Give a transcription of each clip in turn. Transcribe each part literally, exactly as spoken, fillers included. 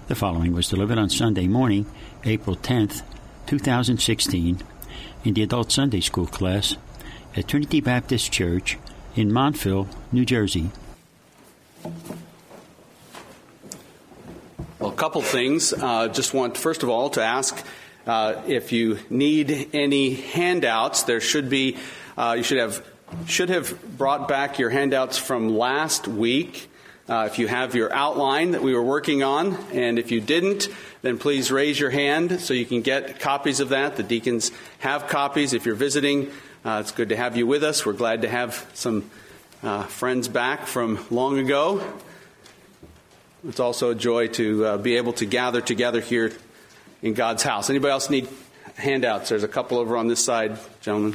The following was delivered on Sunday morning, April tenth, two thousand sixteen, in the Adult Sunday School class at Trinity Baptist Church in Montville, New Jersey. Well, a couple things. Uh, just want, first of all, to ask uh, if you need any handouts. There should be, uh, you should have, should have brought back your handouts from last week. Uh, if you have your outline that we were working on, and if you didn't, then please raise your hand so you can get copies of that. The deacons have copies. If you're visiting, uh, it's good to have you with us. We're glad to have some uh, friends back from long ago. It's also a joy to uh, be able to gather together here in God's house. Anybody else need handouts? There's a couple over on this side, gentlemen.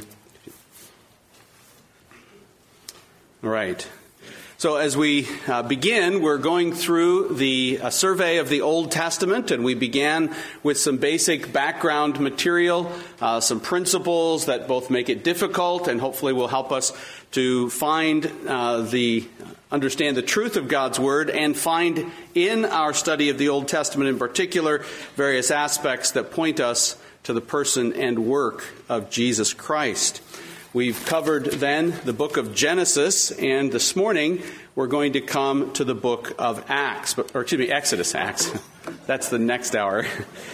All right. So as we uh, begin, we're going through the uh, survey of the Old Testament, and we began with some basic background material, uh, some principles that both make it difficult and hopefully will help us to find uh, the understand the truth of God's Word and find in our study of the Old Testament in particular various aspects that point us to the person and work of Jesus Christ. We've covered then the book of Genesis, and this morning we're going to come to the book of Acts, or excuse me, Exodus, Acts. That's the next hour.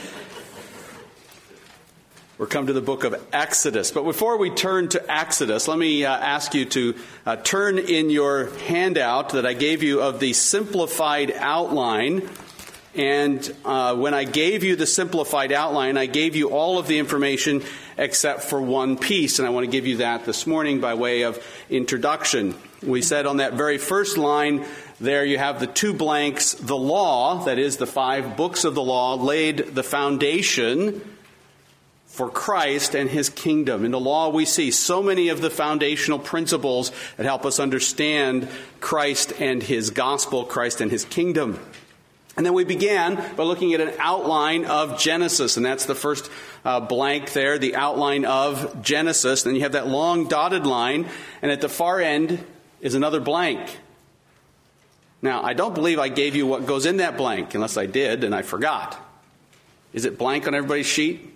We're come to the book of Exodus. But before we turn to Exodus, let me uh, ask you to uh, turn in your handout that I gave you of the simplified outline. And uh, when I gave you the simplified outline, I gave you all of the information except for one piece. And I want to give you that this morning by way of introduction. We said on that very first line, there you have the two blanks, the law, that is the five books of the law, laid the foundation for Christ and His kingdom. In the law we see so many of the foundational principles that help us understand Christ and His gospel, Christ and His kingdom. And then we began by looking at an outline of Genesis, and that's the first uh, blank there, the outline of Genesis. Then you have that long dotted line, and at the far end is another blank. Now, I don't believe I gave you what goes in that blank, unless I did and I forgot. Is it blank on everybody's sheet?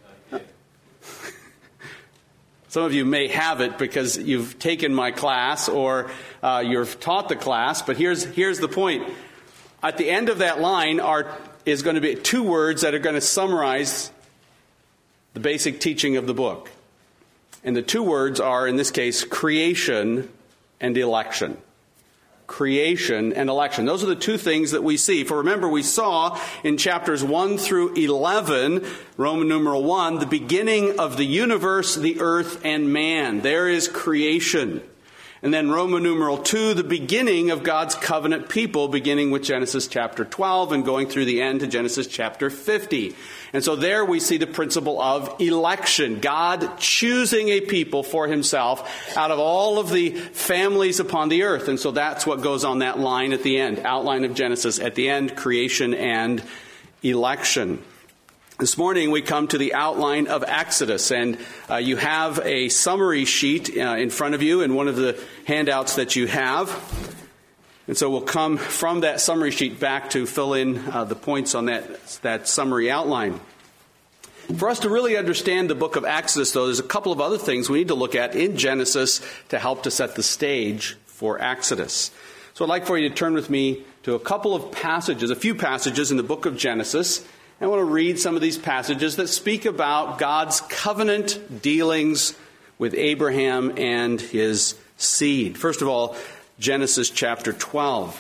Some of you may have it because you've taken my class or uh, you've taught the class, but here's here's the point. At the end of that line are is going to be two words that are going to summarize the basic teaching of the book. And the two words are, in this case, creation and election. Creation and election. Those are the two things that we see. For remember, we saw in chapters one through eleven, Roman numeral one, the beginning of the universe, the earth, and man. There is creation. And then Roman numeral two, the beginning of God's covenant people, beginning with Genesis chapter twelve and going through the end to Genesis chapter fifty. And so there we see the principle of election, God choosing a people for Himself out of all of the families upon the earth. And so that's what goes on that line at the end, outline of Genesis at the end, creation and election. This morning we come to the outline of Exodus, and uh, you have a summary sheet uh, in front of you in one of the handouts that you have. And so we'll come from that summary sheet back to fill in uh, the points on that, that summary outline. For us to really understand the book of Exodus, though, there's a couple of other things we need to look at in Genesis to help to set the stage for Exodus. So I'd like for you to turn with me to a couple of passages, a few passages in the book of Genesis. I want to read some of these passages that speak about God's covenant dealings with Abraham and his seed. First of all, Genesis chapter twelve.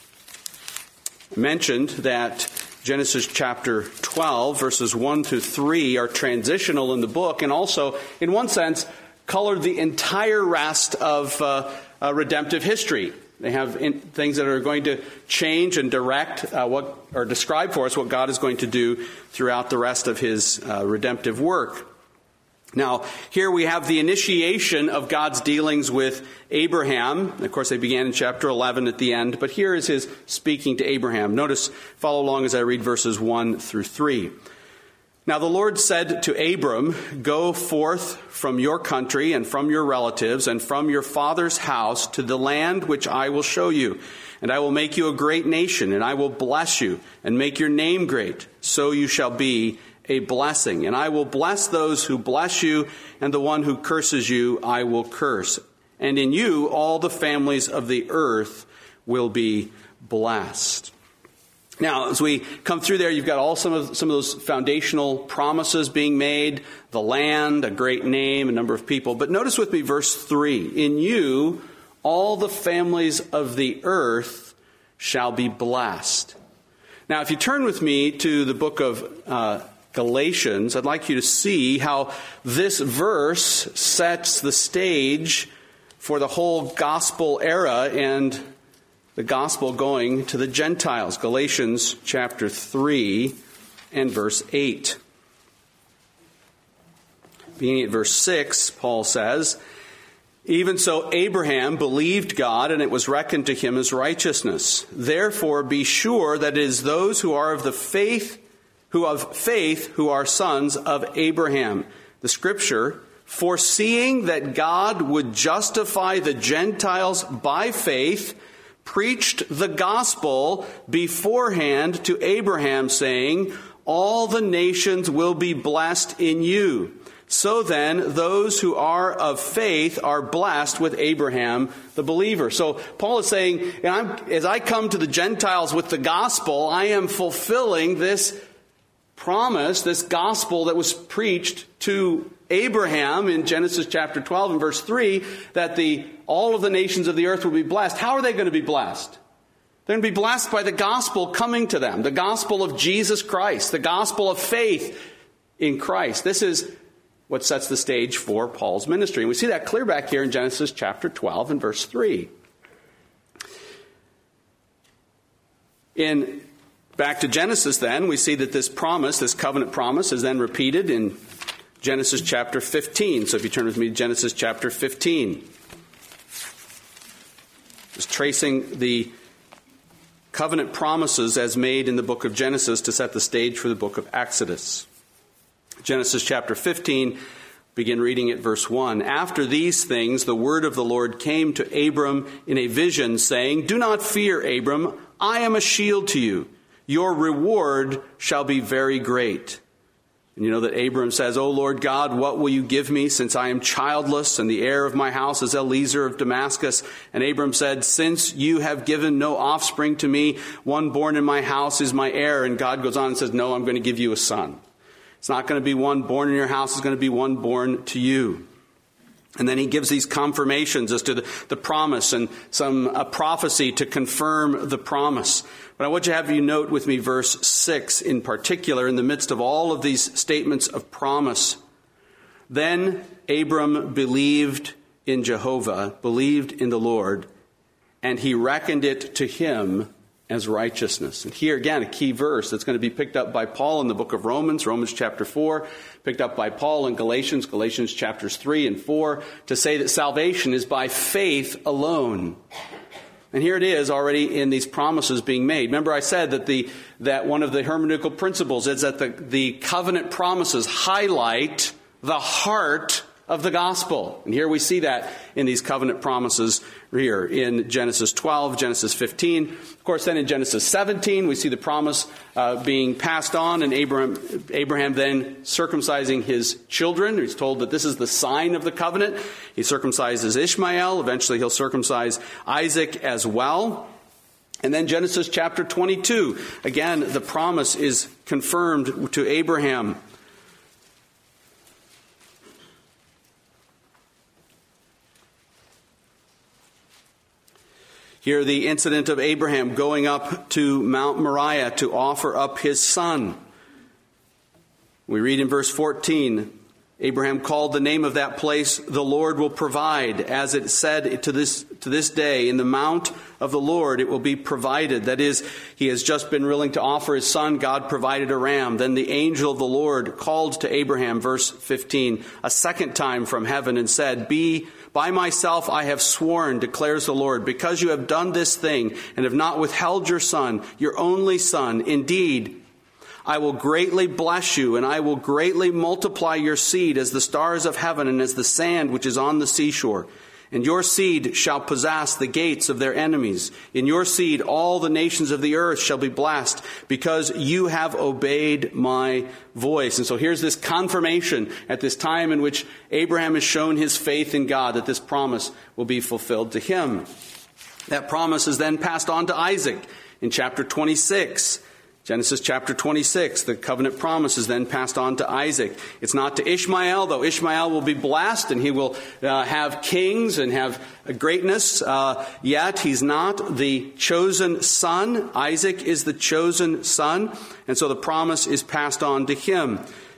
I mentioned that Genesis chapter twelve, verses one to three, are transitional in the book and also, in one sense, colored the entire rest of uh, uh, redemptive history. They have in, things that are going to change and direct uh, what, or describe for us what God is going to do throughout the rest of His uh, redemptive work. Now, here we have the initiation of God's dealings with Abraham. Of course, they began in chapter eleven at the end, but here is His speaking to Abraham. Notice, follow along as I read verses one through three. Now the Lord said to Abram, "Go forth from your country and from your relatives and from your father's house to the land which I will show you. And I will make you a great nation, and I will bless you and make your name great. So you shall be a blessing. And I will bless those who bless you, and the one who curses you I will curse. And in you all the families of the earth will be blessed." Now, as we come through there, you've got all some of some of those foundational promises being made, the land, a great name, a number of people. But notice with me verse three. In you, all the families of the earth shall be blessed. Now, if you turn with me to the book of uh, Galatians, I'd like you to see how this verse sets the stage for the whole gospel era and the gospel going to the Gentiles. Galatians chapter three and verse eight. Beginning at verse six, Paul says, "Even so Abraham believed God, and it was reckoned to him as righteousness. Therefore be sure that it is those who are of the faith, who of faith, who are sons of Abraham." The scripture, foreseeing that God would justify the Gentiles by faith, preached the gospel beforehand to Abraham, saying, "All the nations will be blessed in you." So then, those who are of faith are blessed with Abraham, the believer. So Paul is saying, and I'm, as I come to the Gentiles with the gospel, I am fulfilling this promise, this gospel that was preached to Abraham in Genesis chapter twelve and verse three, that the all of the nations of the earth will be blessed. How are they going to be blessed? They're going to be blessed by the gospel coming to them, the gospel of Jesus Christ, the gospel of faith in Christ. This is what sets the stage for Paul's ministry. And we see that clear back here in Genesis chapter twelve and verse three. In back to Genesis then, we see that this promise, this covenant promise, is then repeated in Genesis chapter fifteen. So if you turn with me to Genesis chapter fifteen. Just tracing the covenant promises as made in the book of Genesis to set the stage for the book of Exodus. Genesis chapter fifteen, begin reading at verse one. "After these things, the word of the Lord came to Abram in a vision, saying, 'Do not fear, Abram, I am a shield to you. Your reward shall be very great.' And you know that Abram says, 'O Lord God, what will you give me, since I am childless, and the heir of my house is Eliezer of Damascus?' And Abram said, 'Since you have given no offspring to me, one born in my house is my heir.' And God goes on and says, 'No, I'm going to give you a son. It's not going to be one born in your house, it's going to be one born to you.' And then he gives these confirmations as to the, the promise and some a prophecy to confirm the promise. But I want you to have you note with me verse six in particular, in the midst of all of these statements of promise. "Then Abram believed in Jehovah, believed in the Lord, and he reckoned it to him as righteousness." And here again, a key verse that's going to be picked up by Paul in the book of Romans, Romans chapter four, picked up by Paul in Galatians, Galatians chapters three and four, to say that salvation is by faith alone. And here it is already in these promises being made. Remember I said that the that one of the hermeneutical principles is that the, the covenant promises highlight the heart of the gospel. And here we see that in these covenant promises here in Genesis twelve, Genesis fifteen. Of course, then in Genesis seventeen, we see the promise uh, being passed on, and Abraham, Abraham then circumcising his children. He's told that this is the sign of the covenant. He circumcises Ishmael. Eventually, he'll circumcise Isaac as well. And then Genesis chapter twenty-two. Again, the promise is confirmed to Abraham. Here, the incident of Abraham going up to Mount Moriah to offer up his son. We read in verse fourteen, Abraham called the name of that place, "The Lord will provide," as it said to this to this day, "In the mount of the Lord it will be provided." That is, he has just been willing to offer his son. God provided a ram. Then the angel of the Lord called to Abraham, verse fifteen, a second time from heaven and said, "Be By myself I have sworn, declares the Lord, because you have done this thing and have not withheld your son, your only son. Indeed, I will greatly bless you, and I will greatly multiply your seed as the stars of heaven and as the sand which is on the seashore. And your seed shall possess the gates of their enemies. In your seed all the nations of the earth shall be blessed, because you have obeyed my voice. And so here's this confirmation at this time in which Abraham has shown his faith in God, that this promise will be fulfilled to him. That promise is then passed on to Isaac in chapter twenty-six. Genesis chapter twenty-six, the covenant promise is then passed on to Isaac. It's not to Ishmael, though Ishmael will be blessed and he will uh, have kings and have greatness. Uh, yet he's not the chosen son. Isaac is the chosen son. And so the promise is passed on to him.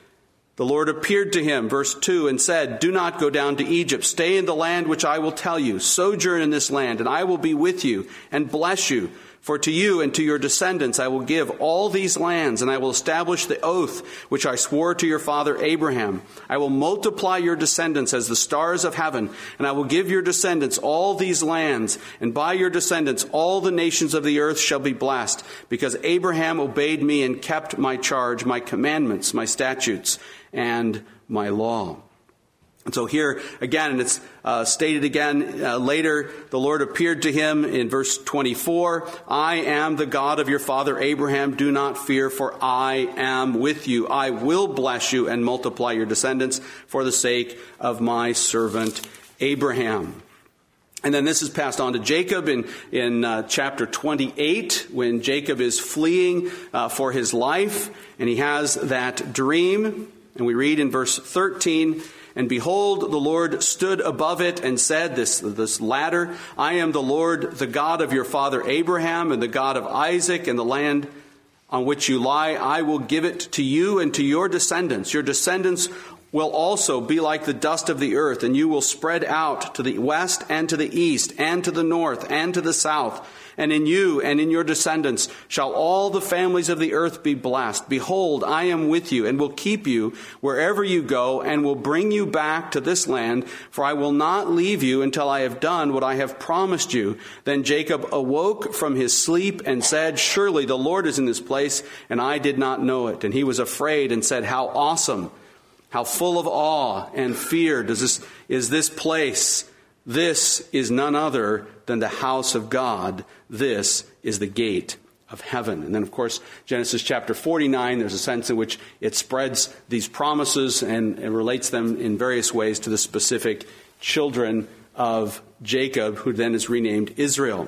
The Lord appeared to him, verse two, and said, do not go down to Egypt. Stay in the land which I will tell you. Sojourn in this land, and I will be with you and bless you. For to you and to your descendants I will give all these lands, and I will establish the oath which I swore to your father Abraham. I will multiply your descendants as the stars of heaven, and I will give your descendants all these lands, and by your descendants all the nations of the earth shall be blessed, because Abraham obeyed me and kept my charge, my commandments, my statutes, and my law. And so here again, and it's uh, stated again uh, later, the Lord appeared to him in verse twenty-four. I am the God of your father Abraham. Do not fear, for I am with you. I will bless you and multiply your descendants for the sake of my servant Abraham. And then this is passed on to Jacob in, in uh, chapter twenty-eight, when Jacob is fleeing uh, for his life, and he has that dream. And we read in verse thirteen, and behold, the Lord stood above it and said, this, this ladder, I am the Lord, the God of your father Abraham and the God of Isaac, and the land on which you lie, I will give it to you and to your descendants. Your descendants will also be like the dust of the earth, and you will spread out to the west and to the east and to the north and to the south. And in you and in your descendants shall all the families of the earth be blessed. Behold, I am with you and will keep you wherever you go and will bring you back to this land, for I will not leave you until I have done what I have promised you. Then Jacob awoke from his sleep and said, surely the Lord is in this place, and I did not know it. And he was afraid and said, how awesome, how full of awe and fear does this is this place. This is none other than the house of God. This is the gate of heaven. And then, of course, Genesis chapter forty-nine, there's a sense in which it spreads these promises and, and relates them in various ways to the specific children of Jacob, who then is renamed Israel.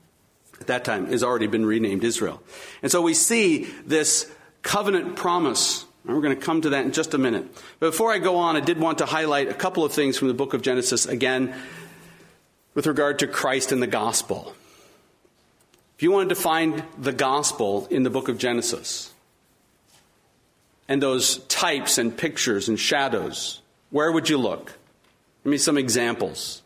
At that time, has already been renamed Israel. And so we see this covenant promise. And we're going to come to that in just a minute. But before I go on, I did want to highlight a couple of things from the book of Genesis again, with regard to Christ and the gospel. If you wanted to find the gospel in the book of Genesis, and those types and pictures and shadows, where would you look? Give me some examples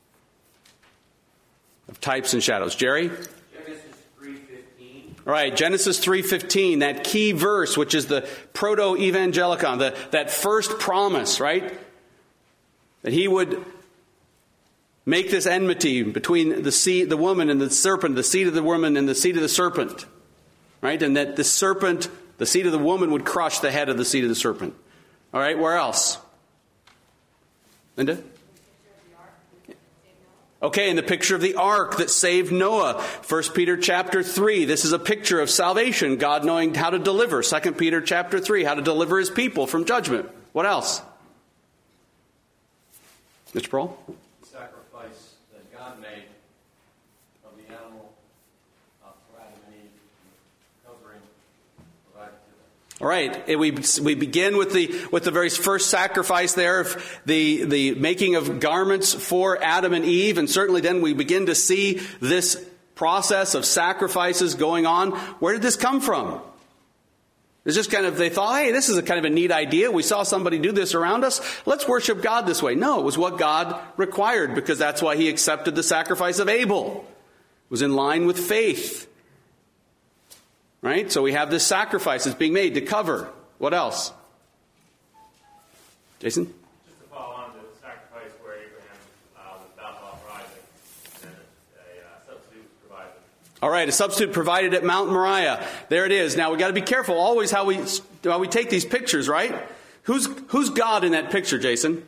of types and shadows. Jerry? Genesis three fifteen. All right, Genesis three fifteen, that key verse, which is the proto-evangelicon, the, that first promise, right? That he would make this enmity between the seed, the woman and the serpent, the seed of the woman and the seed of the serpent. Right? And that the serpent, the seed of the woman, would crush the head of the seed of the serpent. All right, where else? Linda? Okay, in the picture of the ark that saved Noah. First Peter chapter three, this is a picture of salvation, God knowing how to deliver. Second Peter chapter three, how to deliver his people from judgment. What else? Mister Pearl? Sacrifice that God made of the animal uh, for Adam and Eve, covering provided to them. All right, we we begin with the with the very first sacrifice there, of the the making of garments for Adam and Eve, and certainly then we begin to see this process of sacrifices going on. Where did this come from? It's just kind of, they thought, hey, this is a kind of a neat idea. We saw somebody do this around us. Let's worship God this way. No, it was what God required, because that's why he accepted the sacrifice of Abel. It was in line with faith. Right? So we have this sacrifice that's being made to cover. What else? Jason? Just to follow on to the sacrifice where Abraham uh, was about to offer Isaac, and then a uh, substitute was provided. All right, a substitute provided at Mount Moriah. There it is. Now, we've got to be careful always how we how we take these pictures, right? Who's who's God in that picture, Jason? In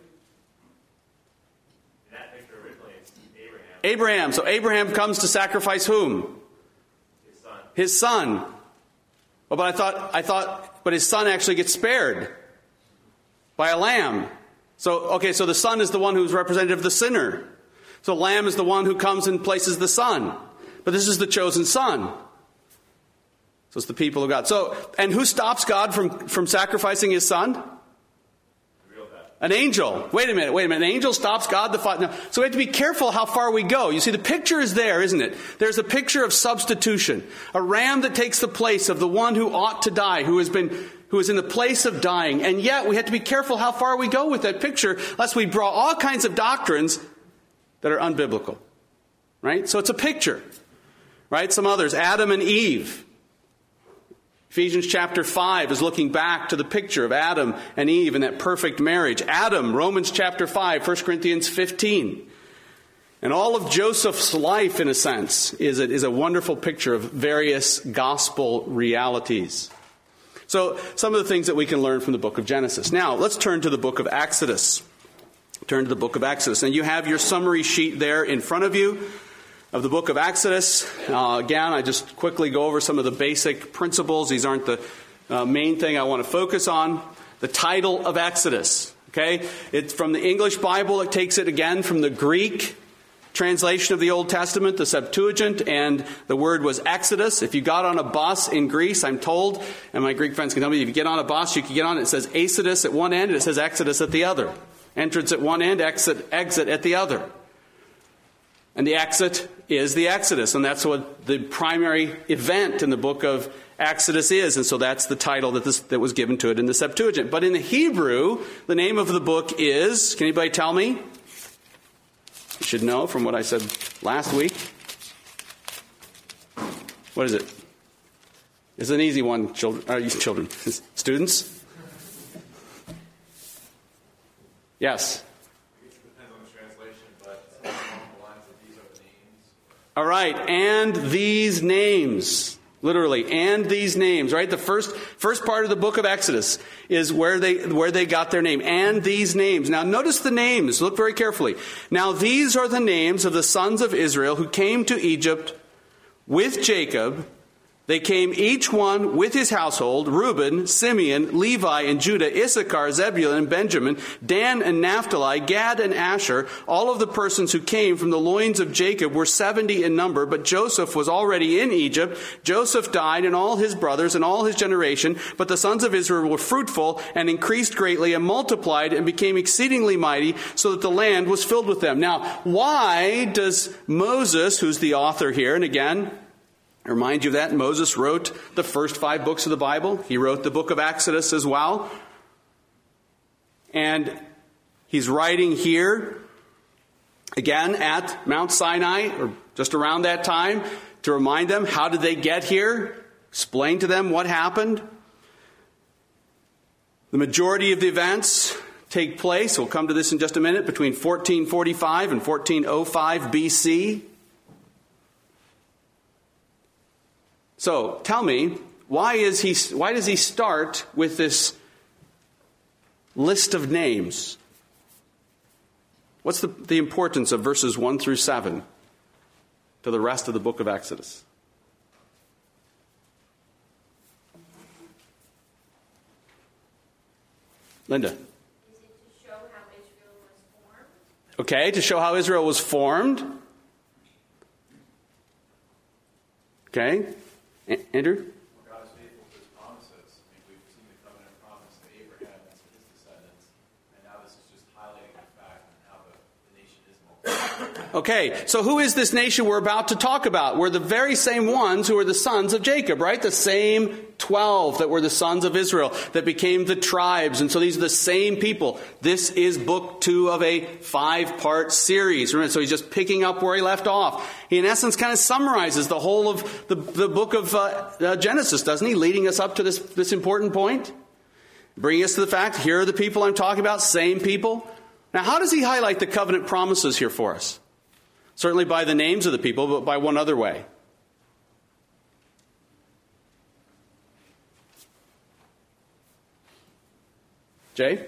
that picture originally, it's Abraham. Abraham. So Abraham comes to sacrifice whom? His son. His son. Well, but I thought I thought, but his son actually gets spared by a lamb. So okay, so the son is the one who's representative of the sinner. So lamb is the one who comes and places the son. But this is the chosen son. So it's the people of God. So, and who stops God from, from sacrificing his son? An angel. Wait a minute, wait a minute. An angel stops God the Father. So we have to be careful how far we go. You see, the picture is there, isn't it? There's a picture of substitution. A ram that takes the place of the one who ought to die, who has been, who is in the place of dying. And yet we have to be careful how far we go with that picture, lest we draw all kinds of doctrines that are unbiblical. Right? So it's a picture. Right? Some others. Adam and Eve. Ephesians chapter five is looking back to the picture of Adam and Eve and that perfect marriage. Adam, Romans chapter five, First Corinthians fifteen. And all of Joseph's life, in a sense, is a, is a wonderful picture of various gospel realities. So, some of the things that we can learn from the book of Genesis. Now, let's turn to the book of Exodus. Turn to the book of Exodus. And you have your summary sheet there in front of you of the book of Exodus. Uh, again, I just quickly go over some of the basic principles. These aren't the uh, main thing I want to focus on. The title of Exodus. Okay? It's from the English Bible. It takes it again from the Greek translation of the Old Testament, the Septuagint, and the word was Exodus. If you got on a bus in Greece, I'm told, and my Greek friends can tell me, if you get on a bus, you can get on it. It says Exodus at one end, and it says Exodus at the other. Entrance at one end, exit, exit at the other. And the exit is the Exodus, and that's what the primary event in the book of Exodus is. And so that's the title that this, that was given to it in the Septuagint. But in the Hebrew, the name of the book is, can anybody tell me? You should know from what I said last week. What is it? It's an easy one, children. Uh, children. Students? Yes. All right, and these names, literally, and these names, right? The first first part of the book of Exodus is where they where they got their name, and these names. Now, notice the names. Look very carefully. Now, these are the names of the sons of Israel who came to Egypt with Jacob. They came each one with his household: Reuben, Simeon, Levi, and Judah, Issachar, Zebulun, and Benjamin, Dan and Naphtali, Gad and Asher. All of the persons who came from the loins of Jacob were seventy in number, but Joseph was already in Egypt. Joseph died, and all his brothers and all his generation. But the sons of Israel were fruitful and increased greatly and multiplied and became exceedingly mighty, so that the land was filled with them. Now, why does Moses, who's the author here, and again, I remind you of that Moses wrote the first five books of the Bible. He wrote the book of Exodus as well. And he's writing here, again, at Mount Sinai, or just around that time, to remind them, how did they get here? Explain to them what happened. The majority of the events take place, we'll come to this in just a minute, between fourteen forty-five and fourteen oh five B C. So, tell me, why is he? Why does he start with this list of names? What's the, the importance of verses one through seven to the rest of the book of Exodus? Linda. Is it to show how Israel was formed? Okay, to show how Israel was formed. Okay. Andrew? God is faithful to his promises. I mean, we've seen the covenant promise to Abraham and to his descendants, and now this is just highlighting the fact and how the, the nation is multiplied. Okay, so who is this nation we're about to talk about? We're the very same ones who are the sons of Jacob, right? The same twelve that were the sons of Israel that became the tribes. And so these are the same people. This is book two of a five-part series. Remember, so he's just picking up where he left off. He, in essence, kind of summarizes the whole of the, the book of uh, uh, Genesis, doesn't he? Leading us up to this, this important point. Bringing us to the fact, here are the people I'm talking about, same people. Now, how does he highlight the covenant promises here for us? Certainly by the names of the people, but by one other way. Jay?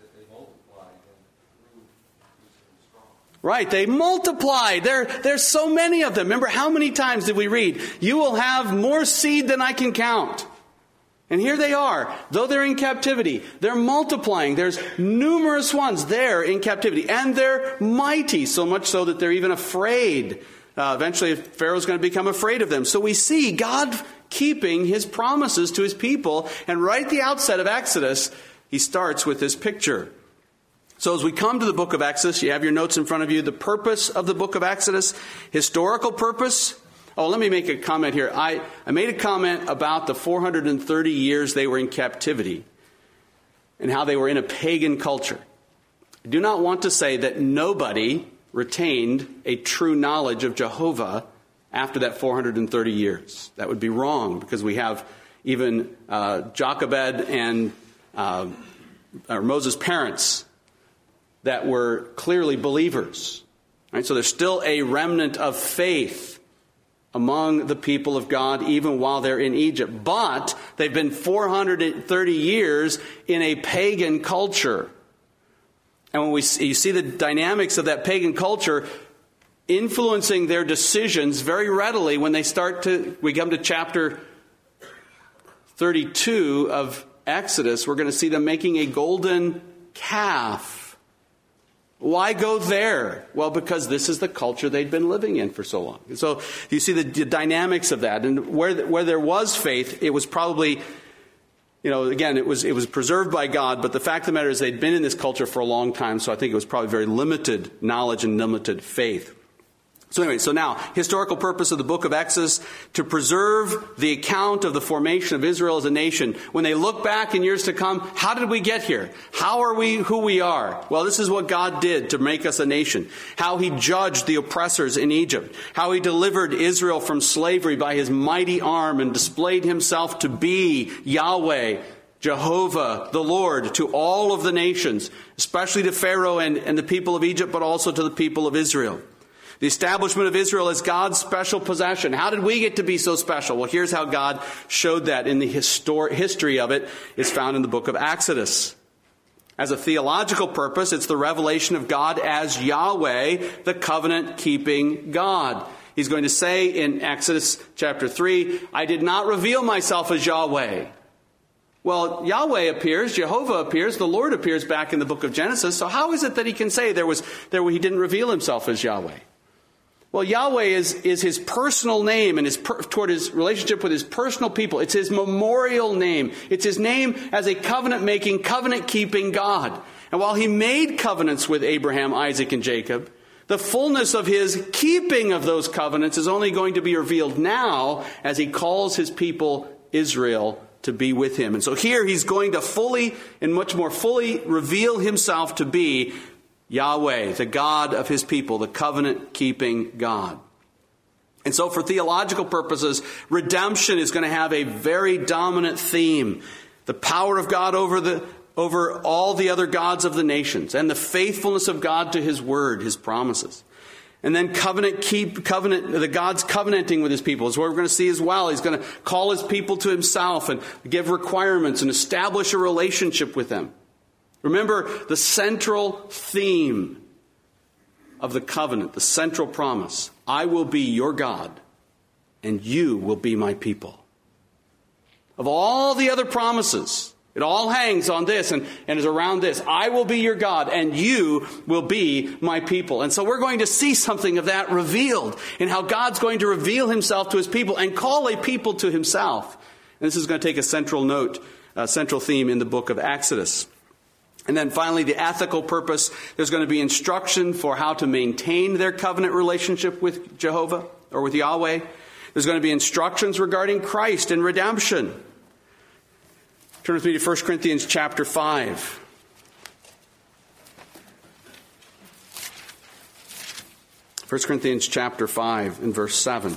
Right, they multiplied. There, there's so many of them. Remember, how many times did we read, you will have more seed than I can count. And here they are. Though they're in captivity, they're multiplying. There's numerous ones there in captivity. And they're mighty, so much so that they're even afraid. Uh, eventually, Pharaoh's going to become afraid of them. So we see God keeping his promises to his people. And right at the outset of Exodus, he starts with this picture. So as we come to the book of Exodus, you have your notes in front of you. The purpose of the book of Exodus, historical purpose. Oh, let me make a comment here. I, I made a comment about the four hundred thirty years they were in captivity and how they were in a pagan culture. I do not want to say that nobody retained a true knowledge of Jehovah after that four hundred thirty years. That would be wrong, because we have even uh, Jochebed and uh, or Moses' parents that were clearly believers. Right? So there's still a remnant of faith among the people of God, even while they're in Egypt. But they've been four hundred thirty years in a pagan culture. And when we see, you see the dynamics of that pagan culture influencing their decisions very readily when they start to, we come to chapter thirty-two of Exodus, we're going to see them making a golden calf. Why go there? Well, because this is the culture they'd been living in for so long. And so you see the, the dynamics of that. And where, where there was faith, it was probably, you know, again, it was it was preserved by God. But the fact of the matter is they'd been in this culture for a long time. So I think it was probably very limited knowledge and limited faith. So anyway, so now, historical purpose of the book of Exodus, to preserve the account of the formation of Israel as a nation. When they look back in years to come, how did we get here? How are we who we are? Well, this is what God did to make us a nation. How he judged the oppressors in Egypt. How he delivered Israel from slavery by his mighty arm and displayed himself to be Yahweh, Jehovah, the Lord, to all of the nations, especially to Pharaoh and, and the people of Egypt, but also to the people of Israel. The establishment of Israel as God's special possession. How did we get to be so special? Well, here's how God showed that in the histor- history of it is found in the book of Exodus. As a theological purpose, it's the revelation of God as Yahweh, the covenant-keeping God. He's going to say in Exodus chapter three, I did not reveal myself as Yahweh. Well, Yahweh appears, Jehovah appears, the Lord appears back in the book of Genesis. So how is it that he can say there was there he didn't reveal himself as Yahweh? Well, Yahweh is, is his personal name and his per, toward his relationship with his personal people. It's his memorial name. It's his name as a covenant-making, covenant-keeping God. And while he made covenants with Abraham, Isaac, and Jacob, the fullness of his keeping of those covenants is only going to be revealed now as he calls his people Israel to be with him. And so here he's going to fully and much more fully reveal himself to be Yahweh, the God of his people, the covenant-keeping God. And so for theological purposes, redemption is going to have a very dominant theme. The power of God over the over all the other gods of the nations, and the faithfulness of God to his word, his promises. And then covenant keep covenant the God's covenanting with his people is what we're going to see as well. He's going to call his people to himself and give requirements and establish a relationship with them. Remember the central theme of the covenant, the central promise. I will be your God, and you will be my people. Of all the other promises, it all hangs on this and, and is around this. I will be your God, and you will be my people. And so we're going to see something of that revealed in how God's going to reveal himself to his people and call a people to himself. And this is going to take a central note, a central theme in the book of Exodus. And then finally, the ethical purpose. There's going to be instruction for how to maintain their covenant relationship with Jehovah or with Yahweh. There's going to be instructions regarding Christ and redemption. Turn with me to First Corinthians chapter five. First Corinthians chapter five and verse seven.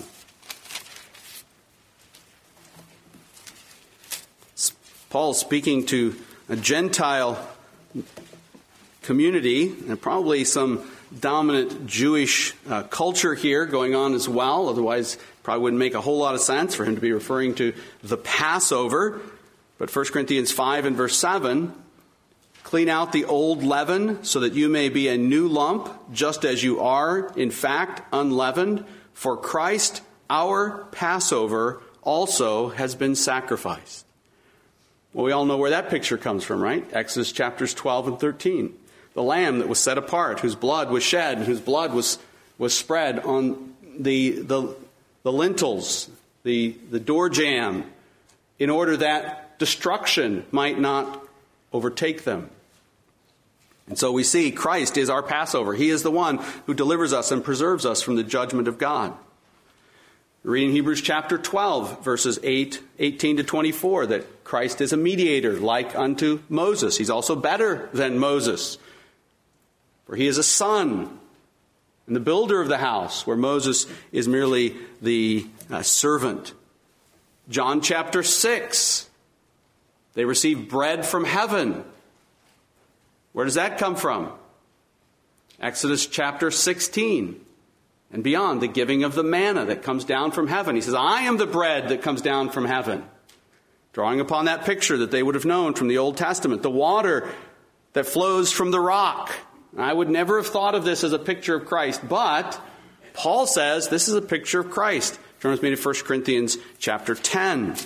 Paul's speaking to a Gentile community, and probably some dominant Jewish uh, culture here going on as well. Otherwise, probably wouldn't make a whole lot of sense for him to be referring to the Passover. But First Corinthians five and verse seven, Clean out the old leaven so that you may be a new lump, just as you are, in fact, unleavened. For Christ, our Passover, also has been sacrificed. Well, we all know where that picture comes from, right? Exodus chapters twelve and thirteen. The lamb that was set apart, whose blood was shed, and whose blood was, was spread on the, the, the lintels, the, the door jamb, in order that destruction might not overtake them. And so we see Christ is our Passover. He is the one who delivers us and preserves us from the judgment of God. We're reading Hebrews chapter twelve, verses eight, eighteen to twenty-four, that Christ is a mediator like unto Moses. He's also better than Moses, for he is a son and the builder of the house, where Moses is merely the uh, servant. John chapter six, they receive bread from heaven. Where does that come from? Exodus chapter sixteen and beyond, the giving of the manna that comes down from heaven. He says, I am the bread that comes down from heaven. Drawing upon that picture that they would have known from the Old Testament. The water that flows from the rock. I would never have thought of this as a picture of Christ, but Paul says this is a picture of Christ. Turn with me to First Corinthians chapter ten.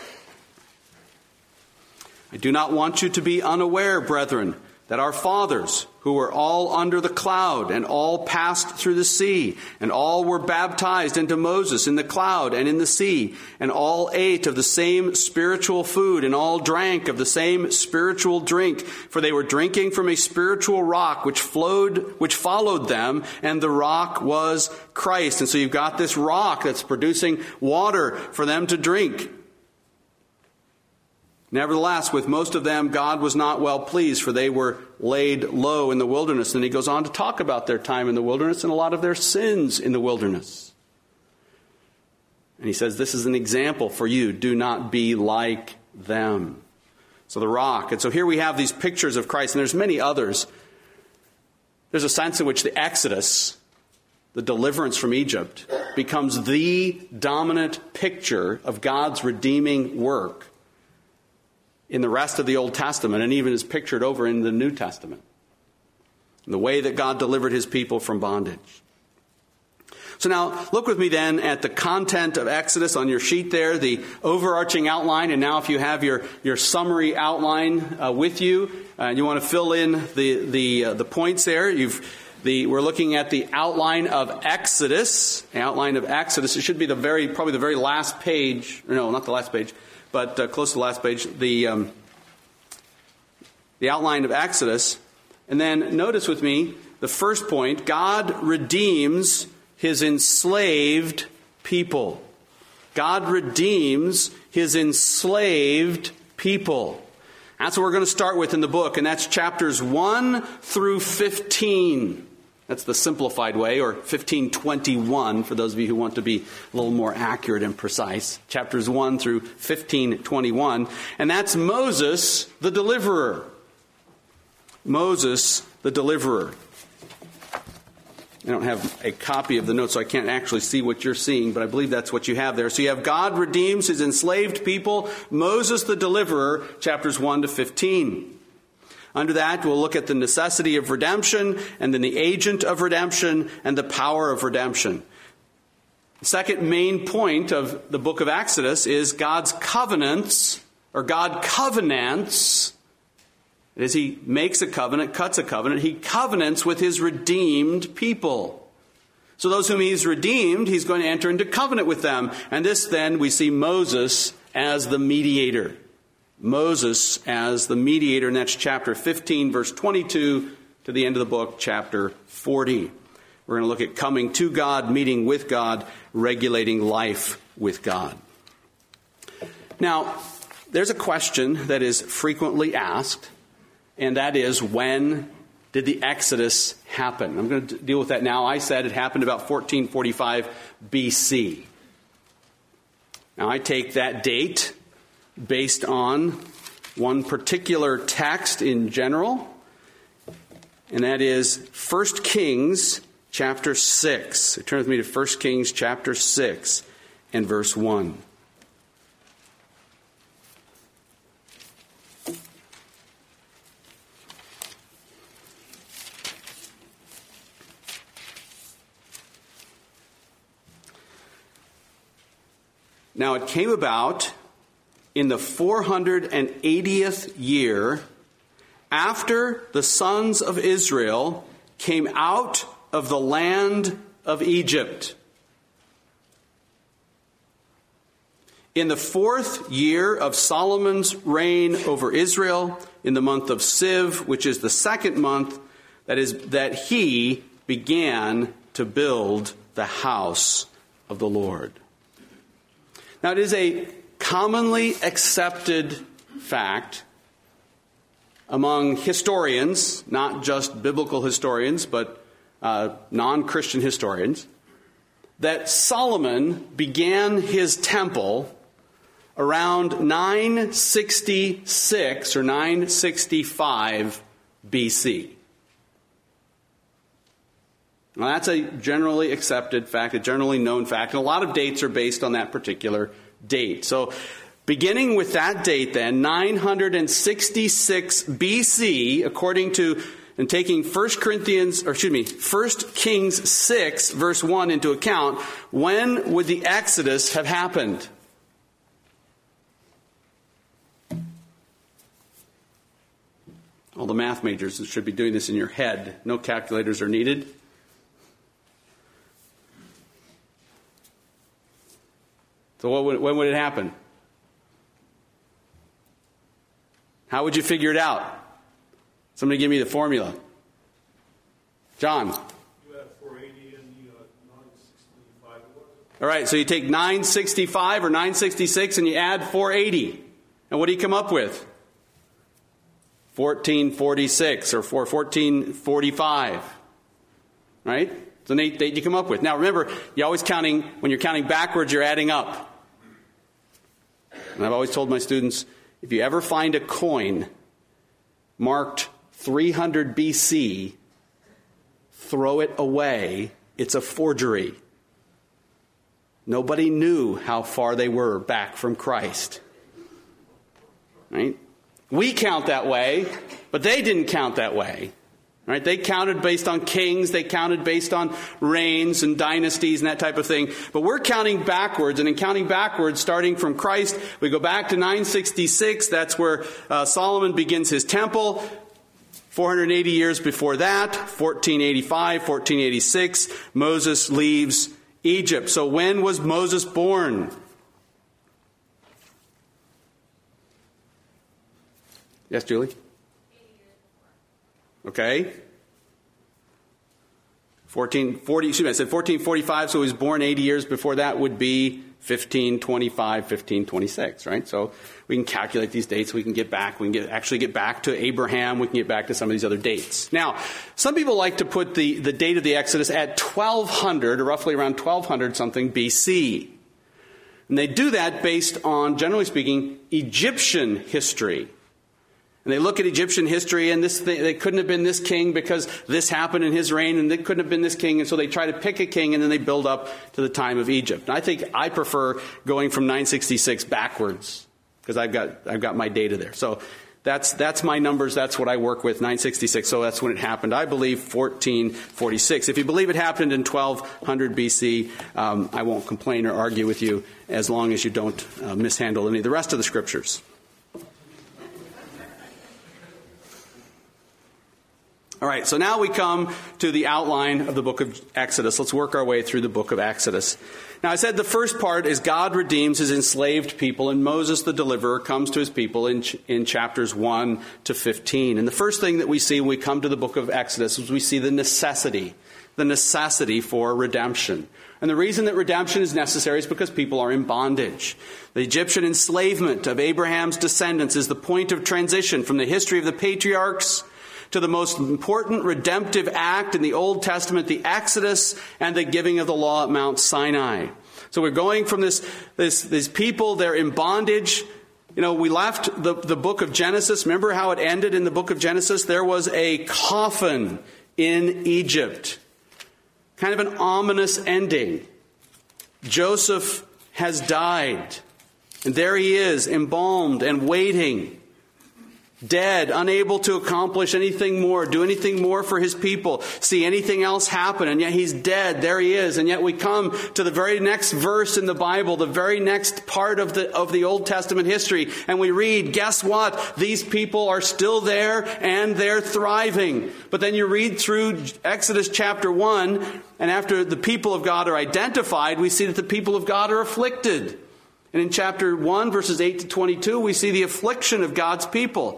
I do not want you to be unaware, brethren, that our fathers, who were all under the cloud, and all passed through the sea, and all were baptized into Moses in the cloud and in the sea, and all ate of the same spiritual food, and all drank of the same spiritual drink, for they were drinking from a spiritual rock which flowed, which followed them, and the rock was Christ. And so you've got this rock that's producing water for them to drink. Nevertheless, with most of them, God was not well pleased, for they were laid low in the wilderness. And he goes on to talk about their time in the wilderness and a lot of their sins in the wilderness. And he says, this is an example for you. Do not be like them. So the rock. And so here we have these pictures of Christ, and there's many others. There's a sense in which the Exodus, the deliverance from Egypt, becomes the dominant picture of God's redeeming work in the rest of the Old Testament, and even is pictured over in the New Testament. The way that God delivered his people from bondage. So now, look with me then at the content of Exodus on your sheet there, the overarching outline. And now if you have your, your summary outline uh, with you, and uh, you want to fill in the, the, uh, the points there, you've The, we're looking at the outline of Exodus. The outline of Exodus. It should be the very, probably the very last page. No, not the last page, but uh, close to the last page. The um, the outline of Exodus. And then notice with me the first point: God redeems his enslaved people. God redeems his enslaved people. That's what we're going to start with in the book, and that's chapters one through fifteen. That's the simplified way, or fifteen twenty-one, for those of you who want to be a little more accurate and precise. Chapters one through fifteen twenty-one. And that's Moses, the deliverer. Moses, the deliverer. I don't have a copy of the notes, so I can't actually see what you're seeing, but I believe that's what you have there. So you have God redeems his enslaved people, Moses the deliverer, chapters one to fifteen. Under that, we'll look at the necessity of redemption, and then the agent of redemption, and the power of redemption. The second main point of the book of Exodus is God's covenants, or God covenants. As he makes a covenant, cuts a covenant, he covenants with his redeemed people. So those whom he's redeemed, he's going to enter into covenant with them. And this then, we see Moses as the mediator. Moses as the mediator, and that's chapter fifteen, verse twenty-two, to the end of the book, chapter forty. We're going to look at coming to God, meeting with God, regulating life with God. Now, there's a question that is frequently asked, and that is, when did the Exodus happen? I'm going to deal with that now. I said it happened about fourteen forty-five B C. Now, I take that date based on one particular text in general, and that is First Kings chapter six. So turn with me to First Kings chapter six and verse one. Now it came about in the four hundred eightieth year after the sons of Israel came out of the land of Egypt. In the fourth year of Solomon's reign over Israel, in the month of Siv, which is the second month, that is, that he began to build the house of the Lord. Now, it is a commonly accepted fact among historians, not just biblical historians, but uh, non-Christian historians, that Solomon began his temple around nine sixty-six or nine sixty-five B C. Now, that's a generally accepted fact, a generally known fact, and a lot of dates are based on that particular date. So, beginning with that date then, nine sixty-six B C, according to, and taking First Corinthians, or excuse me, First Kings six, verse one into account, when would the Exodus have happened? All the math majors should be doing this in your head. No calculators are needed. So what would, when would it happen? How would you figure it out? Somebody give me the formula. John. You add four eighty and you add nine sixty-five. All right, so you take nine sixty-five or nine sixty-six and you add four eighty. And what do you come up with? fourteen forty-six or fourteen forty-five. Right? It's the date you come up with. Now remember, you're always counting, when you're counting backwards, you're adding up. And I've always told my students, if you ever find a coin marked three hundred B C, throw it away. It's a forgery. Nobody knew how far they were back from Christ. Right? We count that way, but they didn't count that way. Right? They counted based on kings, they counted based on reigns and dynasties and that type of thing. But we're counting backwards, and in counting backwards, starting from Christ, we go back to nine sixty-six. That's where uh, Solomon begins his temple. four hundred eighty years before that, fourteen eighty-five, fourteen eighty-six, Moses leaves Egypt. So when was Moses born? Yes, Julie? Okay. fourteen forty, excuse me, I said fourteen forty-five, so he was born eighty years before that would be fifteen twenty-five, fifteen twenty-six, right? So we can calculate these dates, we can get back, we can get, actually get back to Abraham, we can get back to some of these other dates. Now, some people like to put the, the date of the Exodus at twelve hundred, or roughly around twelve hundred something B C. And they do that based on, generally speaking, Egyptian history. And they look at Egyptian history, and this thing, they couldn't have been this king because this happened in his reign, and they couldn't have been this king, and so they try to pick a king, and then they build up to the time of Egypt. And I think I prefer going from nine sixty-six backwards, because I've got I've got my data there. So that's that's my numbers. That's what I work with, nine sixty-six. So that's when it happened. I believe fourteen forty-six. If you believe it happened in twelve hundred B C, um, I won't complain or argue with you as long as you don't uh, mishandle any of the rest of the scriptures. All right, so now we come to the outline of the book of Exodus. Let's work our way through the book of Exodus. Now, I said the first part is God redeems his enslaved people, and Moses, the deliverer, comes to his people in, ch- in chapters one to fifteen. And the first thing that we see when we come to the book of Exodus is we see the necessity, the necessity for redemption. And the reason that redemption is necessary is because people are in bondage. The Egyptian enslavement of Abraham's descendants is the point of transition from the history of the patriarchs to the most important redemptive act in the Old Testament, the Exodus and the giving of the law at Mount Sinai. So we're going from this, this, these people, they're in bondage. You know, we left the, the book of Genesis. Remember how it ended in the book of Genesis? There was a coffin in Egypt. Kind of an ominous ending. Joseph has died. And there he is, embalmed and waiting. Dead, unable to accomplish anything more, do anything more for his people, see anything else happen, and yet he's dead. There he is. And yet we come to the very next verse in the Bible, the very next part of the of the Old Testament history, and we read, guess what? These people are still there and they're thriving. But then you read through Exodus chapter one, and after the people of God are identified, we see that the people of God are afflicted. And in chapter one, verses eight to twenty-two, we see the affliction of God's people.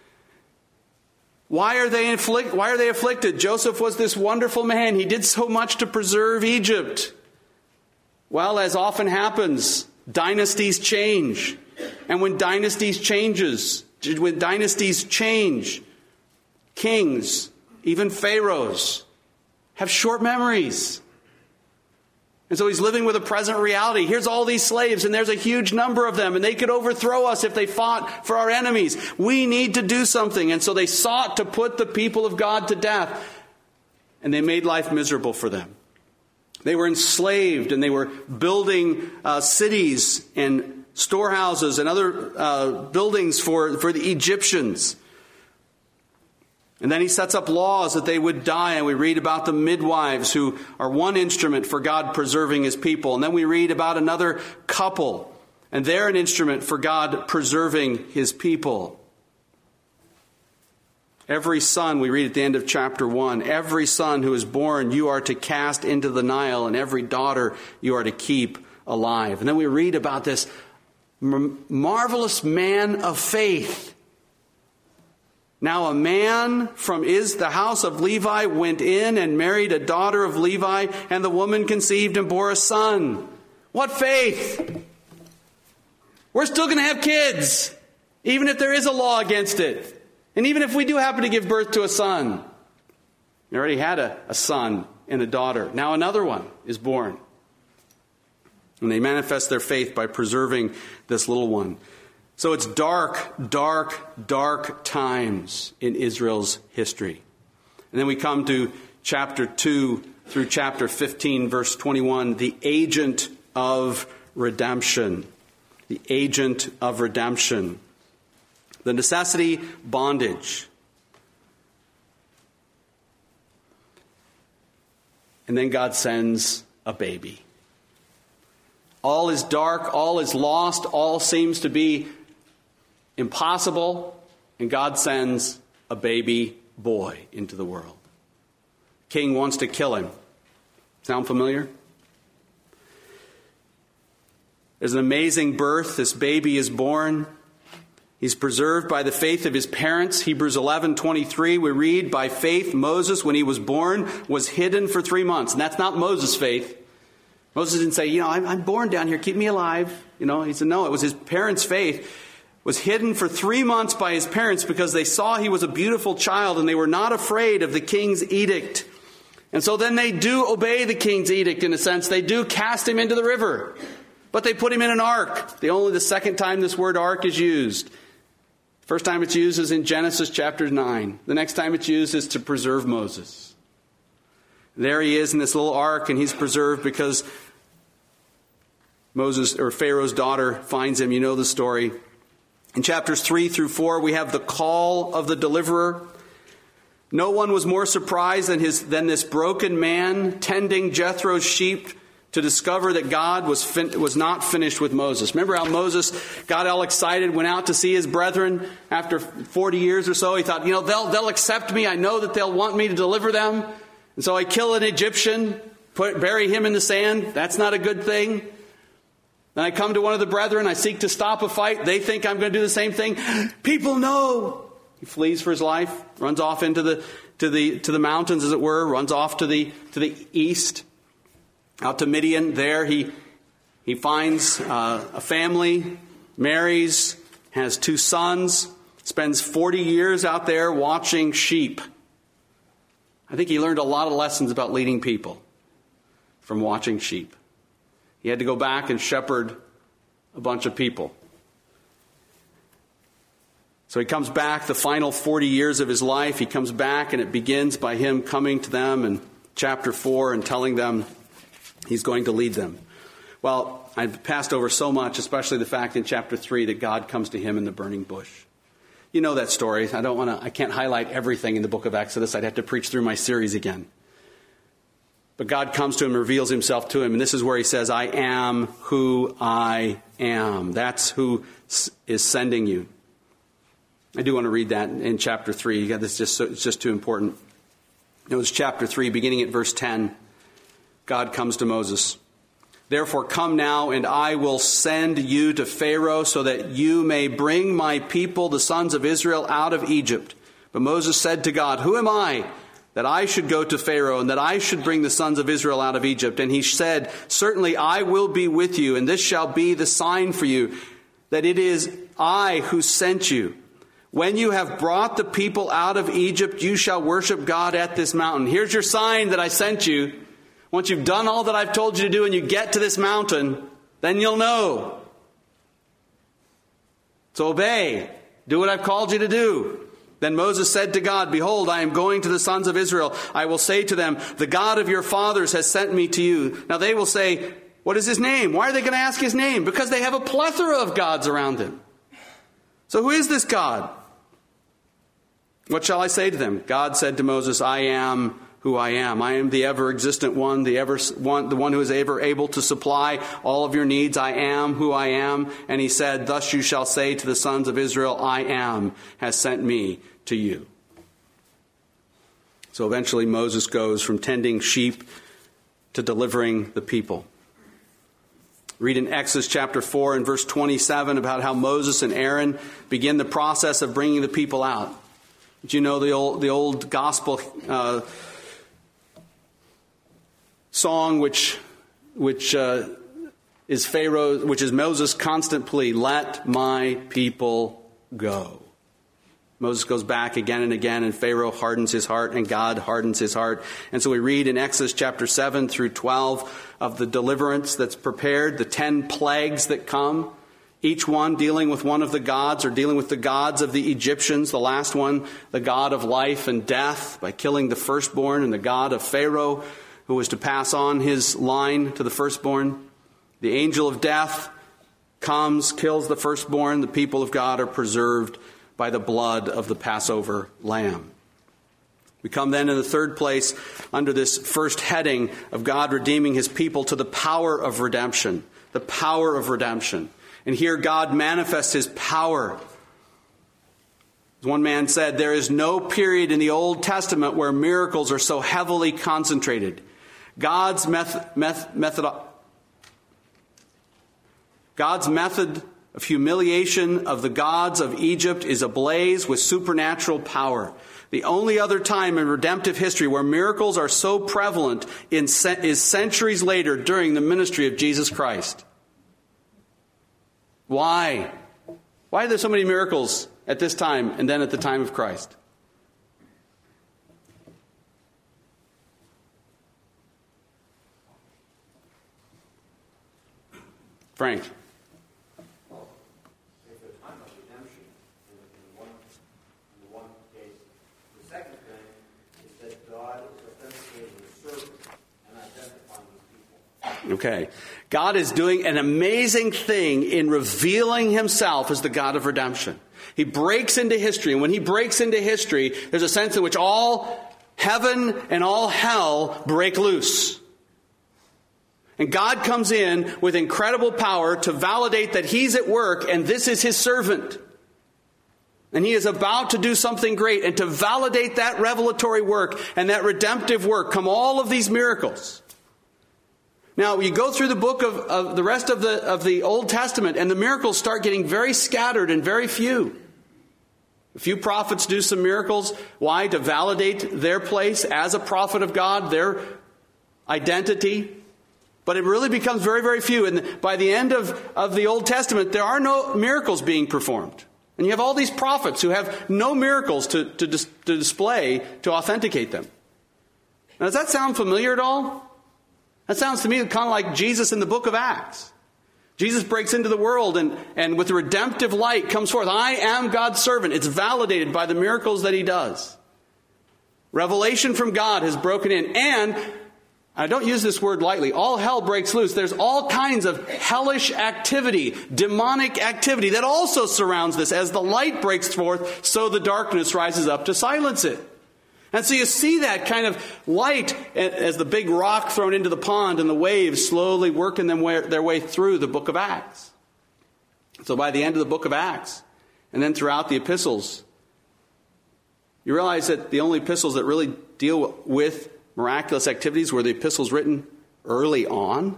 Why are they inflict, why are they afflicted? Joseph was this wonderful man. He did so much to preserve Egypt. Well, as often happens, dynasties change. And when dynasties changes, when dynasties change, kings, even pharaohs, have short memories. And so he's living with a present reality. Here's all these slaves, and there's a huge number of them, and they could overthrow us if they fought for our enemies. We need to do something. And so they sought to put the people of God to death, and they made life miserable for them. They were enslaved, and they were building uh, cities and storehouses and other uh, buildings for, for the Egyptians. And then he sets up laws that they would die, and we read about the midwives who are one instrument for God preserving his people. And then we read about another couple, and they're an instrument for God preserving his people. Every son, we read at the end of chapter one, every son who is born you are to cast into the Nile, and every daughter you are to keep alive. And then we read about this marvelous man of faith. Now a man from is the house of Levi went in and married a daughter of Levi, and the woman conceived and bore a son. What faith! We're still going to have kids, even if there is a law against it. And even if we do happen to give birth to a son. We already had a, a son and a daughter. Now another one is born. And they manifest their faith by preserving this little one. So it's dark, dark, dark times in Israel's history. And then we come to chapter two through chapter fifteen, verse twenty-one, the agent of redemption. The agent of redemption. The necessity, bondage. And then God sends a baby. All is dark, all is lost, all seems to be impossible, and God sends a baby boy into the world. King wants to kill him. Sound familiar? There's an amazing birth. This baby is born. He's preserved by the faith of his parents. Hebrews eleven twenty-three, we read, by faith Moses, when he was born, was hidden for three months. And that's not Moses' faith. Moses didn't say, you know, I'm, I'm born down here, keep me alive. You know, he said, no, it was his parents' faith. Was hidden for three months by his parents because they saw he was a beautiful child and they were not afraid of the king's edict. And so then they do obey the king's edict in a sense. They do cast him into the river. But they put him in an ark. The only the second time this word ark is used. First time it's used is in Genesis chapter nine. The next time it's used is to preserve Moses. There he is in this little ark, and he's preserved because Moses, or Pharaoh's daughter, finds him. You know the story. In chapters three through four, we have the call of the deliverer. No one was more surprised than his than this broken man tending Jethro's sheep to discover that God was fin- was not finished with Moses. Remember how Moses got all excited, went out to see his brethren after forty years or so. He thought, you know, they'll they'll accept me. I know that they'll want me to deliver them. And so I kill an Egyptian, put bury him in the sand. That's not a good thing. Then I come to one of the brethren, I seek to stop a fight. They think I'm going to do the same thing. People know. He flees for his life, runs off into the to the to the mountains, as it were, runs off to the to the east, out to Midian. There he he finds uh, a family, marries, has two sons, spends forty years out there watching sheep. I think he learned a lot of lessons about leading people from watching sheep. He had to go back and shepherd a bunch of people. So he comes back, the final forty years of his life, he comes back, and it begins by him coming to them in chapter four and telling them he's going to lead them. Well, I've passed over so much, especially the fact in chapter three that God comes to him in the burning bush. You know that story. I don't want to, I can't highlight everything in the book of Exodus. I'd have to preach through my series again. But God comes to him and reveals himself to him. And this is where he says, I am who I am. That's who is sending you. I do want to read that in chapter three. Yeah, this is just so, it's just too important. It was chapter three, beginning at verse ten. God comes to Moses. Therefore come now, and I will send you to Pharaoh, so that you may bring my people, the sons of Israel, out of Egypt. But Moses said to God, who am I, that I should go to Pharaoh, and that I should bring the sons of Israel out of Egypt? And he said, certainly I will be with you, and this shall be the sign for you, that it is I who sent you. When you have brought the people out of Egypt, you shall worship God at this mountain. Here's your sign that I sent you. Once you've done all that I've told you to do and you get to this mountain, then you'll know. So obey. Do what I've called you to do. Then Moses said to God, behold, I am going to the sons of Israel. I will say to them, the God of your fathers has sent me to you. Now they will say, what is his name? Why are they going to ask his name? Because they have a plethora of gods around him. So who is this God? What shall I say to them? God said to Moses, I am who I am. I am the ever-existent one, the ever one, the one who is ever able to supply all of your needs. I am who I am. And he said, thus you shall say to the sons of Israel, I am has sent me to you. So eventually Moses goes from tending sheep to delivering the people. Read in Exodus chapter four and verse twenty-seven about how Moses and Aaron begin the process of bringing the people out. Did you know the old, the old gospel uh, song, which which uh, is Pharaoh, which is Moses' constant plea, let my people go. Moses goes back again and again, and Pharaoh hardens his heart, and God hardens his heart. And so we read in Exodus chapter seven through twelve of the deliverance that's prepared, the ten plagues that come, each one dealing with one of the gods, or dealing with the gods of the Egyptians. The last one, the god of life and death, by killing the firstborn, and the god of Pharaoh, who was to pass on his line to the firstborn. The angel of death comes, kills the firstborn. The people of God are preserved by the blood of the Passover lamb. We come then in the third place under this first heading of God redeeming his people to the power of redemption. The power of redemption. And here God manifests his power. As one man said, there is no period in the Old Testament where miracles are so heavily concentrated. God's method, method, God's method of humiliation of the gods of Egypt is ablaze with supernatural power. The only other time in redemptive history where miracles are so prevalent in, is centuries later during the ministry of Jesus Christ. Why? Why are there so many miracles at this time and then at the time of Christ? Frank. Okay. God is doing an amazing thing in revealing himself as the God of redemption. He breaks into history, and when he breaks into history, there's a sense in which all heaven and all hell break loose. And God comes in with incredible power to validate that he's at work and this is his servant. And he is about to do something great. And to validate that revelatory work and that redemptive work come all of these miracles. Now, you go through the book of, of the rest of the, of the Old Testament, and the miracles start getting very scattered and very few. A few prophets do some miracles. Why? To validate their place as a prophet of God, their identity. But it really becomes very, very few. And by the end of, of the Old Testament, there are no miracles being performed. And you have all these prophets who have no miracles to, to, dis, to display to authenticate them. Now, does that sound familiar at all? That sounds to me kind of like Jesus in the book of Acts. Jesus breaks into the world and, and with redemptive light comes forth. I am God's servant. It's validated by the miracles that he does. Revelation from God has broken in. And I don't use this word lightly. All hell breaks loose. There's all kinds of hellish activity, demonic activity that also surrounds this. As the light breaks forth, so the darkness rises up to silence it. And so you see that kind of light as the big rock thrown into the pond and the waves slowly working them way, their way through the book of Acts. So by the end of the book of Acts, and then throughout the epistles, you realize that the only epistles that really deal with miraculous activities were the epistles written early on.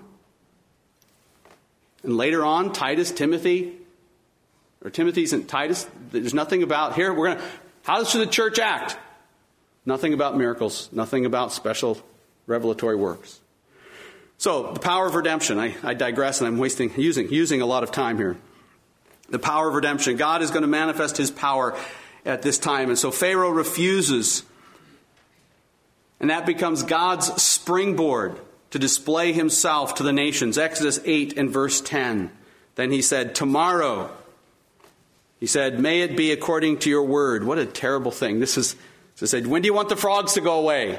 And later on, Titus, Timothy, or Timothy's and Titus, there's nothing about here. We're going to, how should the church act? Nothing about miracles, nothing about special revelatory works. So, the power of redemption. I, I digress, and I'm wasting using using a lot of time here. The power of redemption. God is going to manifest his power at this time. And so Pharaoh refuses. And that becomes God's springboard to display himself to the nations. Exodus eight and verse ten. Then he said, tomorrow, he said, may it be according to your word. What a terrible thing. This is, so said, when do you want the frogs to go away?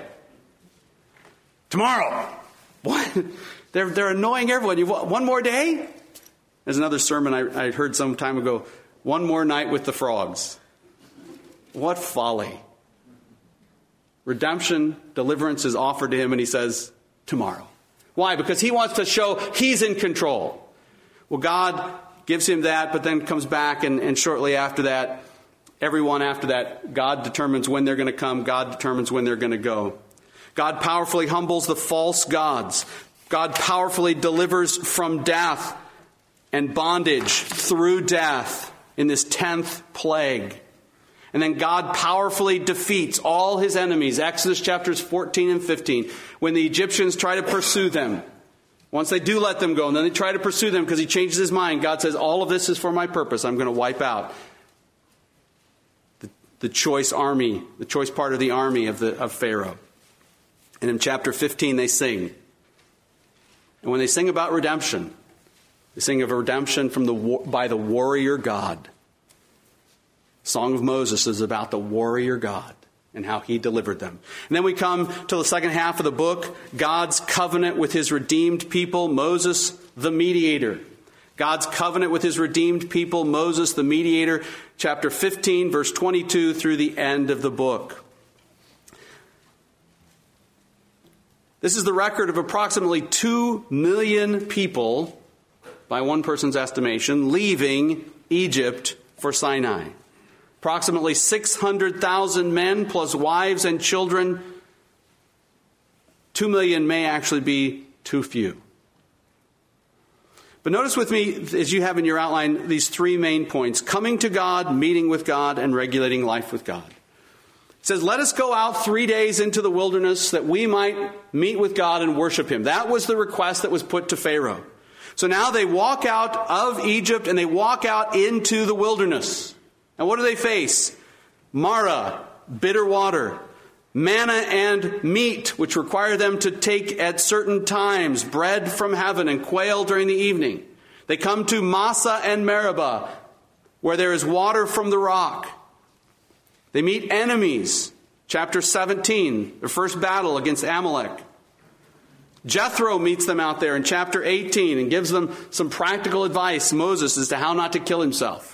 Tomorrow. What? They're, they're annoying everyone. You want one more day? There's another sermon I, I heard some time ago. One more night with the frogs. What folly. Redemption, deliverance is offered to him, and he says, tomorrow. Why? Because he wants to show he's in control. Well, God gives him that, but then comes back, and, and shortly after that, everyone after that, God determines when they're going to come. God determines when they're going to go. God powerfully humbles the false gods. God powerfully delivers from death and bondage through death in this tenth plague. And then God powerfully defeats all his enemies. Exodus chapters fourteen and fifteen. When the Egyptians try to pursue them. Once they do let them go, and then they try to pursue them because he changes his mind. God says, all of this is for my purpose. I'm going to wipe out the, the choice army, the choice part of the army of, the, of Pharaoh. And in chapter fifteen they sing. And when they sing about redemption, they sing of redemption from the by the warrior God. Song of Moses is about the warrior God and how he delivered them. And then we come to the second half of the book, God's covenant with his redeemed people, Moses the mediator. God's covenant with his redeemed people, Moses the mediator, chapter fifteen, verse twenty-two through the end of the book. This is the record of approximately two million people, by one person's estimation, leaving Egypt for Sinai. Approximately six hundred thousand men plus wives and children. Two million may actually be too few. But notice with me, as you have in your outline, these three main points. Coming to God, meeting with God, and regulating life with God. It says, let us go out three days into the wilderness that we might meet with God and worship him. That was the request that was put to Pharaoh. So now they walk out of Egypt and they walk out into the wilderness. And what do they face? Mara, bitter water, manna and meat, which require them to take at certain times, bread from heaven and quail during the evening. They come to Massa and Meribah, where there is water from the rock. They meet enemies. Chapter seventeen, the first battle against Amalek. Jethro meets them out there in chapter eighteen and gives them some practical advice, Moses, as to how not to kill himself.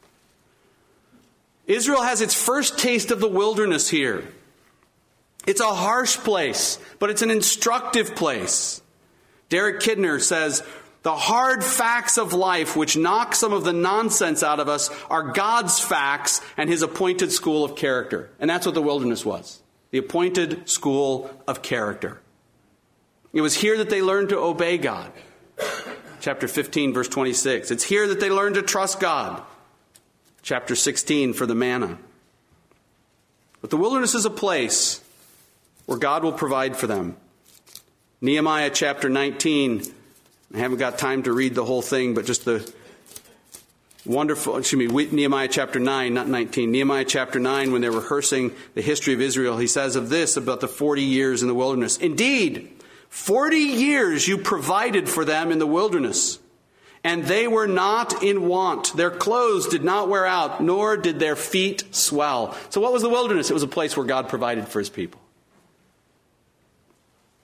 Israel has its first taste of the wilderness here. It's a harsh place, but it's an instructive place. Derek Kidner says, the hard facts of life which knock some of the nonsense out of us are God's facts and his appointed school of character. And that's what the wilderness was. The appointed school of character. It was here that they learned to obey God. Chapter fifteen, verse twenty-six. It's here that they learned to trust God. Chapter sixteen for the manna. But the wilderness is a place where God will provide for them. Nehemiah chapter nineteen. I haven't got time to read the whole thing, but just the wonderful, excuse me, Nehemiah chapter nine, not nineteen. Nehemiah chapter nine, when they're rehearsing the history of Israel, he says of this about the forty years in the wilderness. Indeed, forty years you provided for them in the wilderness. And they were not in want. Their clothes did not wear out, nor did their feet swell. So what was the wilderness? It was a place where God provided for his people.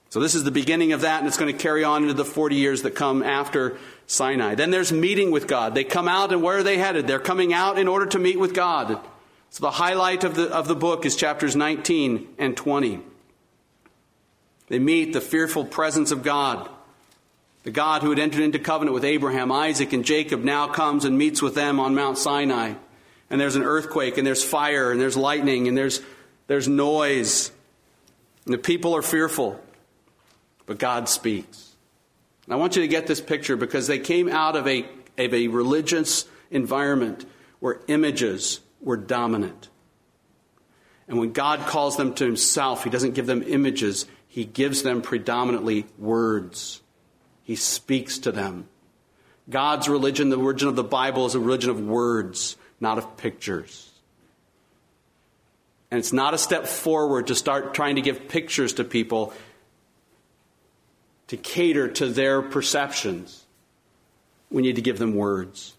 So this is the beginning of that, and it's going to carry on into the forty years that come after Sinai. Then there's meeting with God. They come out, and where are they headed? They're coming out in order to meet with God. So the highlight of the, of the book is chapters nineteen and twenty. They meet the fearful presence of God. The God who had entered into covenant with Abraham, Isaac, and Jacob now comes and meets with them on Mount Sinai. And there's an earthquake, and there's fire, and there's lightning, and there's, there's noise. And the people are fearful. But God speaks. And I want you to get this picture because they came out of a, of a religious environment where images were dominant. And when God calls them to himself, he doesn't give them images. He gives them predominantly words. He speaks to them. God's religion, the religion of the Bible, is a religion of words, not of pictures. And it's not a step forward to start trying to give pictures to people to cater to their perceptions. We need to give them words.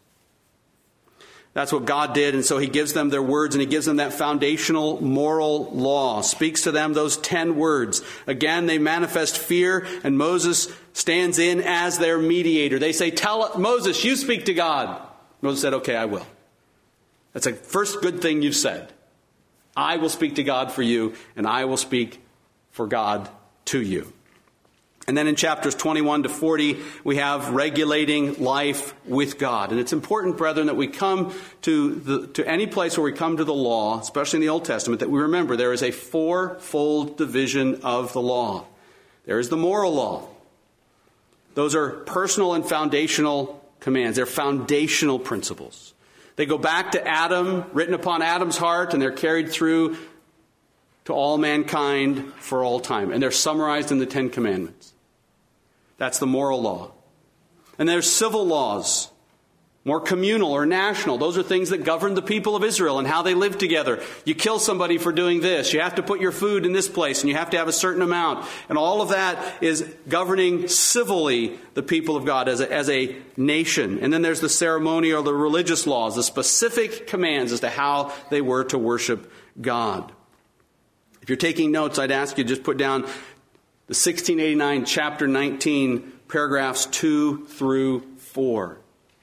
That's what God did, and so he gives them their words, and he gives them that foundational moral law, speaks to them those ten words. Again, they manifest fear, and Moses stands in as their mediator. They say, "Tell Moses, you speak to God." Moses said, "Okay, I will." That's the first good thing you've said. I will speak to God for you, and I will speak for God to you. And then in chapters twenty-one to forty, we have regulating life with God. And it's important, brethren, that we come to the, to any place where we come to the law, especially in the Old Testament, that we remember there is a fourfold division of the law. There is the moral law. Those are personal and foundational commands. They're foundational principles. They go back to Adam, written upon Adam's heart, and they're carried through to all mankind for all time. And they're summarized in the Ten Commandments. That's the moral law. And there's civil laws, more communal or national. Those are things that govern the people of Israel and how they live together. You kill somebody for doing this. You have to put your food in this place, and you have to have a certain amount. And all of that is governing civilly the people of God as a, as a nation. And then there's the ceremonial, the religious laws, the specific commands as to how they were to worship God. If you're taking notes, I'd ask you to just put down the sixteen eighty-nine, chapter nineteen, paragraphs two through four,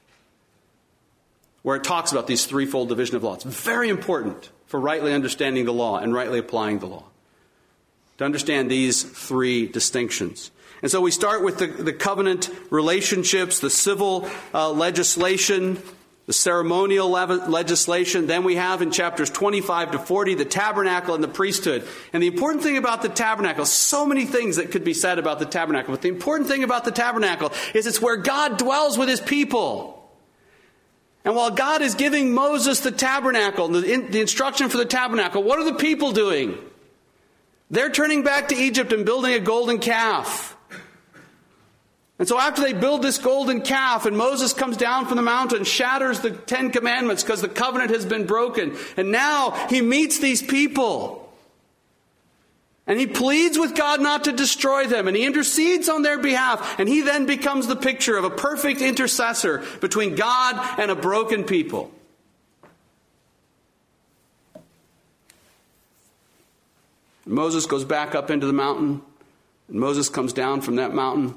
where it talks about these threefold division of law. It's very important for rightly understanding the law and rightly applying the law, to understand these three distinctions. And so we start with the, the covenant relationships, the civil uh, legislation, the ceremonial le- legislation. Then we have in chapters twenty-five to forty the tabernacle and the priesthood. And the important thing about the tabernacle, so many things that could be said about the tabernacle, but the important thing about the tabernacle is it's where God dwells with his people. And while God is giving Moses the tabernacle, the, in, the instruction for the tabernacle, what are the people doing? They're turning back to Egypt and building a golden calf. And so after they build this golden calf, and Moses comes down from the mountain, shatters the Ten Commandments because the covenant has been broken. And now he meets these people. And he pleads with God not to destroy them. And he intercedes on their behalf. And he then becomes the picture of a perfect intercessor between God and a broken people. And Moses goes back up into the mountain. And Moses comes down from that mountain.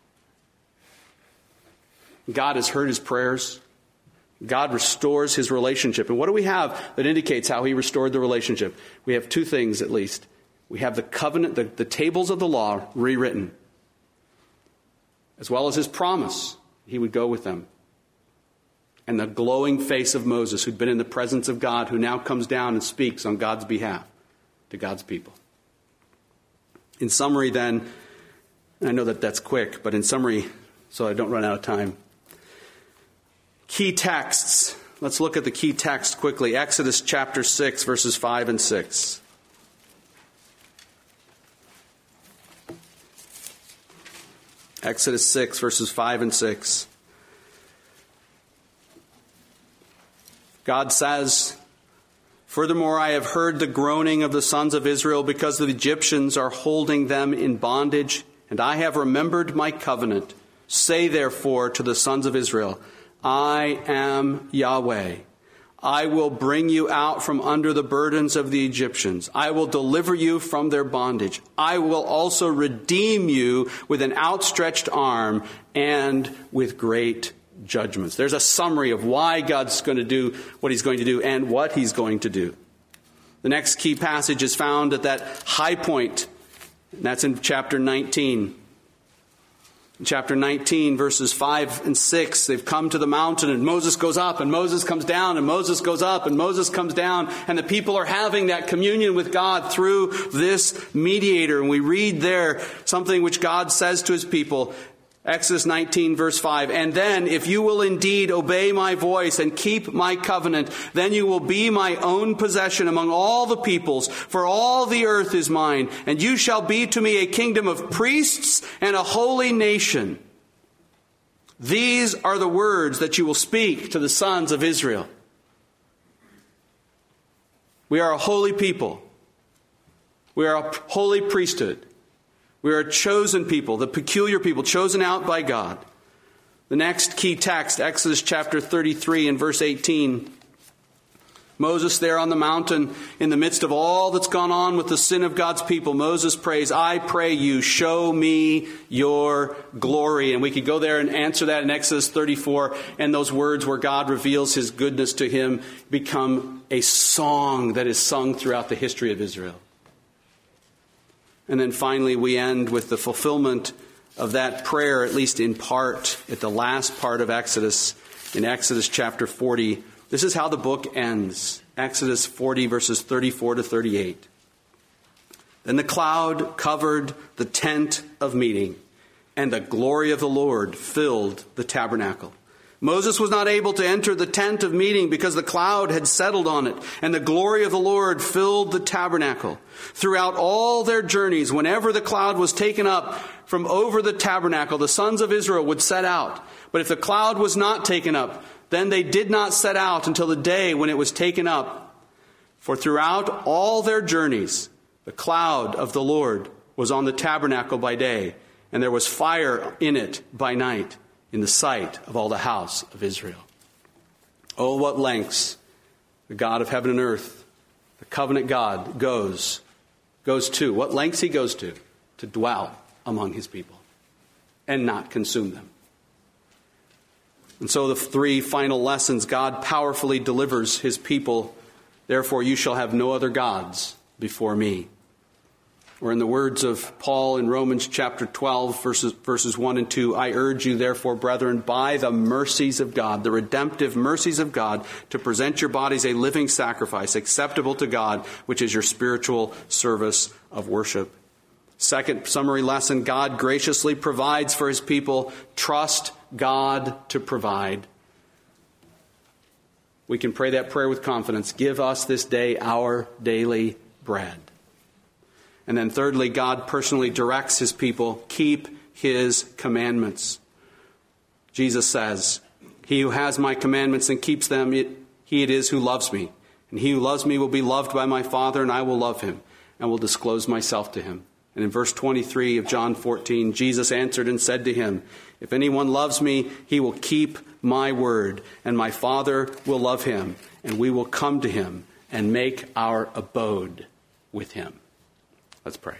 God has heard his prayers. God restores his relationship. And what do we have that indicates how he restored the relationship? We have two things at least. We have the covenant, the, the tables of the law rewritten, as well as his promise he would go with them. And the glowing face of Moses, who'd been in the presence of God, who now comes down and speaks on God's behalf to God's people. In summary then, and I know that that's quick, but in summary, so I don't run out of time. Key texts. Let's look at the key text quickly. Exodus chapter six, verses five and six. Exodus six, verses five and six. God says, "Furthermore, I have heard the groaning of the sons of Israel because the Egyptians are holding them in bondage, and I have remembered my covenant. Say therefore to the sons of Israel, I am Yahweh. I will bring you out from under the burdens of the Egyptians. I will deliver you from their bondage. I will also redeem you with an outstretched arm and with great judgments. There's a summary of why God's going to do what he's going to do and what he's going to do. The next key passage is found at that high point, and that's in chapter nineteen. In chapter nineteen, verses five and six, they've come to the mountain, and Moses goes up, and Moses comes down, and Moses goes up, and Moses comes down, and the people are having that communion with God through this mediator. And we read there something which God says to his people, Exodus nineteen, verse five, and then if you will indeed obey my voice and keep my covenant, then you will be my own possession among all the peoples, for all the earth is mine, and you shall be to me a kingdom of priests and a holy nation. These are the words that you will speak to the sons of Israel. We are a holy people. We are a holy priesthood. We are a chosen people, the peculiar people, chosen out by God. The next key text, Exodus chapter thirty-three and verse eighteen. Moses there on the mountain, in the midst of all that's gone on with the sin of God's people, Moses prays, I pray you, show me your glory. And we could go there and answer that in Exodus thirty-four, and those words where God reveals his goodness to him become a song that is sung throughout the history of Israel. And then finally we end with the fulfillment of that prayer, at least in part, at the last part of Exodus, in Exodus chapter forty. This is how the book ends. Exodus forty, verses thirty-four to thirty-eight. Then the cloud covered the tent of meeting, and the glory of the Lord filled the tabernacle. Moses was not able to enter the tent of meeting because the cloud had settled on it, and the glory of the Lord filled the tabernacle. Throughout all their journeys, whenever the cloud was taken up from over the tabernacle, the sons of Israel would set out. But if the cloud was not taken up, then they did not set out until the day when it was taken up. For throughout all their journeys, the cloud of the Lord was on the tabernacle by day, and there was fire in it by night, in the sight of all the house of Israel. Oh, what lengths the God of heaven and earth, the covenant God, goes, goes to. What lengths he goes to, to dwell among his people and not consume them. And so the three final lessons, God powerfully delivers his people. Therefore, you shall have no other gods before me. Or in the words of Paul in Romans chapter twelve, verses, verses one and two, I urge you, therefore, brethren, by the mercies of God, the redemptive mercies of God, to present your bodies a living sacrifice, acceptable to God, which is your spiritual service of worship. Second summary lesson, God graciously provides for his people. Trust God to provide. We can pray that prayer with confidence. Give us this day our daily bread. And then thirdly, God personally directs his people. Keep his commandments. Jesus says, he who has my commandments and keeps them, it, he it is who loves me. And he who loves me will be loved by my Father, and I will love him and will disclose myself to him. And in verse twenty-three of John fourteen, Jesus answered and said to him, if anyone loves me, he will keep my word, and my Father will love him, and we will come to him and make our abode with him. Let's pray.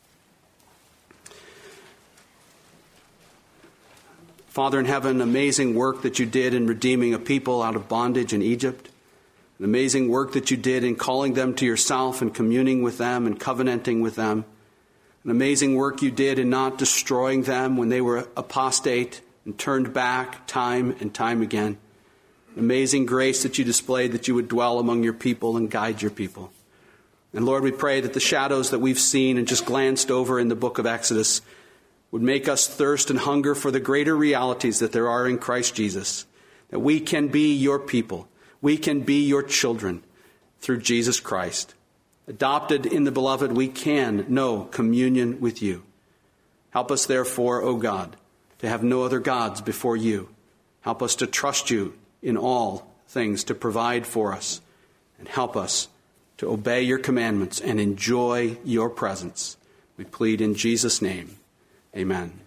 Father in heaven, amazing work that you did in redeeming a people out of bondage in Egypt. An amazing work that you did in calling them to yourself and communing with them and covenanting with them. An amazing work you did in not destroying them when they were apostate and turned back time and time again. An amazing grace that you displayed that you would dwell among your people and guide your people. And Lord, we pray that the shadows that we've seen and just glanced over in the book of Exodus would make us thirst and hunger for the greater realities that there are in Christ Jesus. That we can be your people. We can be your children through Jesus Christ. Adopted in the beloved, we can know communion with you. Help us therefore, O God, to have no other gods before you. Help us to trust you in all things, to provide for us. And help us to obey your commandments and enjoy your presence. We plead in Jesus' name. Amen.